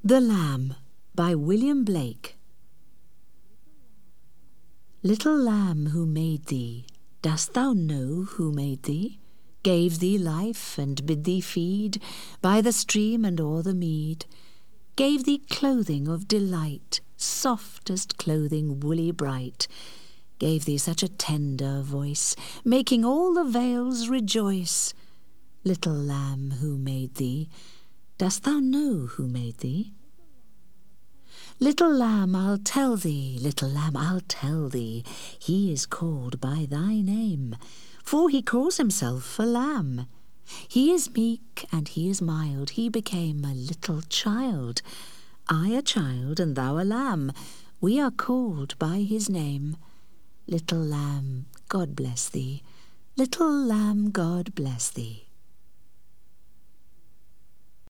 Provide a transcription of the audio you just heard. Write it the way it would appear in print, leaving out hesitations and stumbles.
The Lamb by William Blake. Little lamb, who made thee? Dost thou know who made thee? Gave thee life and bid thee feed by the stream and o'er the mead. Gave thee clothing of delight, softest clothing, woolly bright. Gave thee such a tender voice, making all the vales rejoice. Little lamb, who made thee? Dost thou know who made thee? Little lamb, I'll tell thee, little lamb, I'll tell thee, he is called by thy name, for he calls himself a lamb. He is meek and he is mild, he became a little child. I a child and thou a lamb, we are called by his name. Little lamb, God bless thee, little lamb, God bless thee.